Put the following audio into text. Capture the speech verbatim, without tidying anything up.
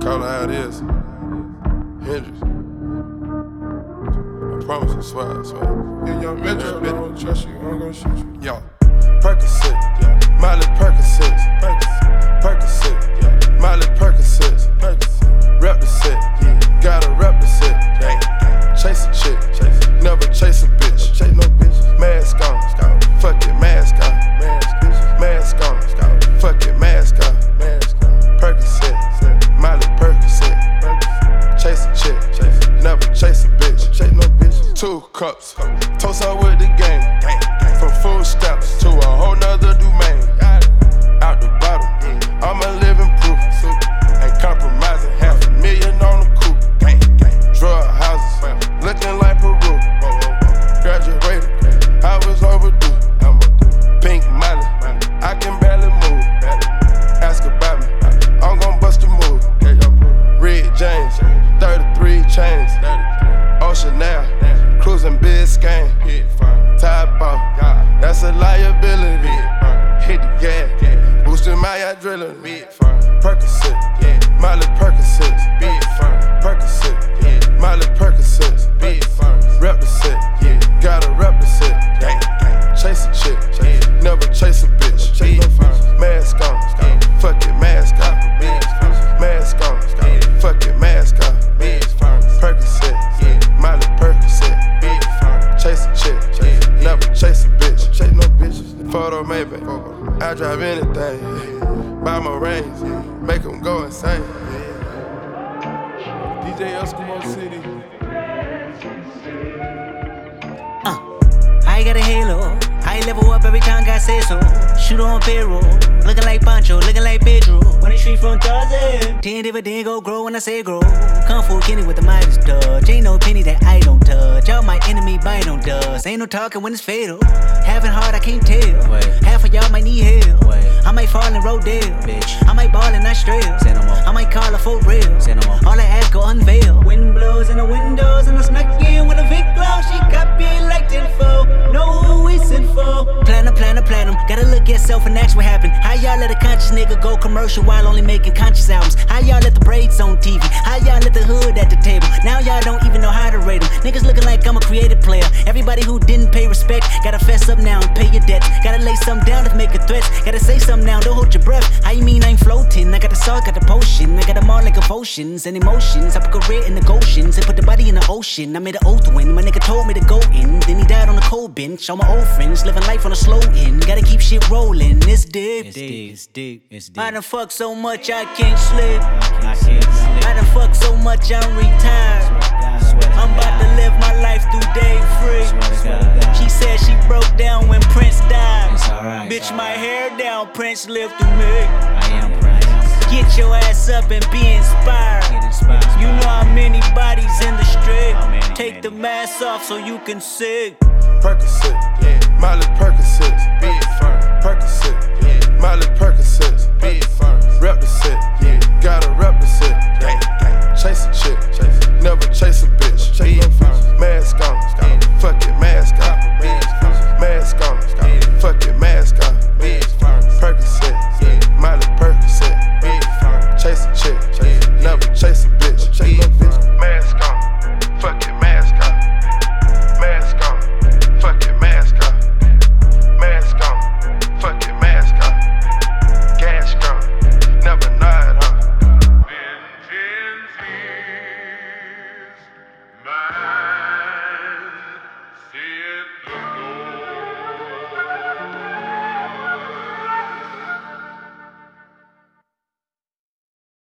Call it how it is. Hendrix. I promise, I swear, I swear. Yeah, young Metro, I don't trust you, I'm gonna shoot you. Yo, Percocet, yeah. Miley Percocet, Percocet, Percocet, yeah. Miley Percocet, Percocet. Rep the set, yeah. Gotta rep the set, yeah. Chase a chick, chase. Never chase a bitch, chase no bitch. Mask on, fuck it, mask on, mask on, fuck it, mask on, Percocet, Miley Percocet, chase a chick, never chase a bitch, chase no bitch. Two cups, toast up with the game, from food stamps to a whole nother domain. Out the bottle, I'm a living proof, ain't compromising, half a million on the coupe. Drug houses, looking like Peru. Graduated, I was overdue. Pink Miley, I can barely move. Ask about me, I'm gon' bust a move. Red James, thirty-three chains. Ocean now, cruising Biscayne. Tide ball, that's a liability. Hit the gas, boosting my adrenaline. Percocet, Miley Percocet, Percocet, Miley Percocet. Rep the set, yeah. Gotta rep the set. Chase a chick, never chase a bitch. Mask on, fuck it, mask on. Mask on, fuck it, mask on. Percocet, Miley Percocet. Chase a chick, never chase a bitch. Chase no bitches. Photo maybe, I drive anything. Buy my range, make them go insane. D J Eskimo City. I got a halo. I level up every time God says so. Shoot on payroll. Looking like Pancho, looking like Pedro. When the street from Tarzan. Ten dividend go grow when I say grow. Kung Fu Kenny with the Midas touch. Ain't no penny that I don't touch. All my enemy bite on dust. Ain't no talking when it's fatal. Having hard, I can't tell. Wait. Half of y'all might need help. Wait. I might fall in Rodale. Bitch. I might ball in Australia. Say no more. I might call her for real. Say no more. All I ask go unveil. Wind blows in the windows and I snuck in with a Vic glow. She copy like tenfold. Know who we sent for. Platinum, platinum, platinum. Gotta look at self and ask what happened. How y'all let a conscious nigga go commercial while only making conscious albums? How y'all let the braids on T V? How y'all let the hood at the table? Now y'all don't even know how to rate them. Niggas looking like I'm a creative player. Everybody who didn't pay respect, gotta fess up now and pay your debt. Gotta lay something down to make a threat. Gotta say something now, don't hold your breath. How you mean I ain't floating? I got the salt, got the potion. I got them all like devotions and emotions. I put career in the Goshen's and put the body in the ocean. I made an oath when my nigga told me to go in. Then he died on the cold bench. All my old friends living life on a slow end. Gotta keep shit rolling. It's deep. It's deep. It's deep. It's deep. I done fucked so much I can't sleep. I can't sleep. I done fucked so much I'm retired. I'm about to live my life through day free. She said she broke down when Prince died. Right. Bitch, my hair down, Prince lived through me. I am Prince. Get your ass up and be inspired. inspired. You know how many bodies in the street. Take the mask off so you can see. Percocet, yeah. Miley Percocet.